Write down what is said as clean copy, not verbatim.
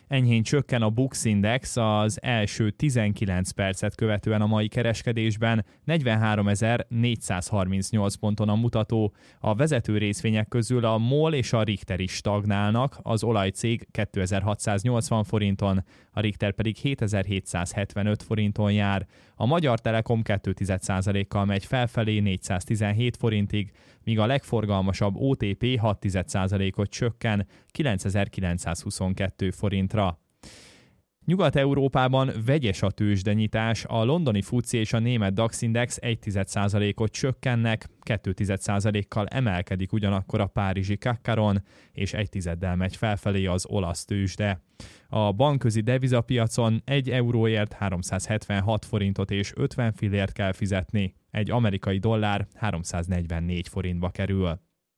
Enyhén csökken a Bux Index az első 19 percet követően a mai kereskedésben, 43.438 ponton a mutató. A vezető részvények közül a MOL és a Richter is stagnálnak, az olajcég 2680 forinton, a Richter pedig 7775 forinton jár. A Magyar Telekom 2,1%-kal megy felfelé 417 forintig, míg a legforgalmasabb OTP 6,1%-ot csökken 9922 forintra. Nyugat-Európában vegyes a tőzsdenyitás, a londoni FTSE és a német DAX Index 1,1%-ot csökkennek, 2,1%-kal emelkedik ugyanakkor a párizsi CAC 40, és 1,1-del megy felfelé az olasz tőzsde. A bankközi devizapiacon 1 euróért 376 forintot és 50 fillért kell fizetni, egy amerikai dollár 344 forintba kerül.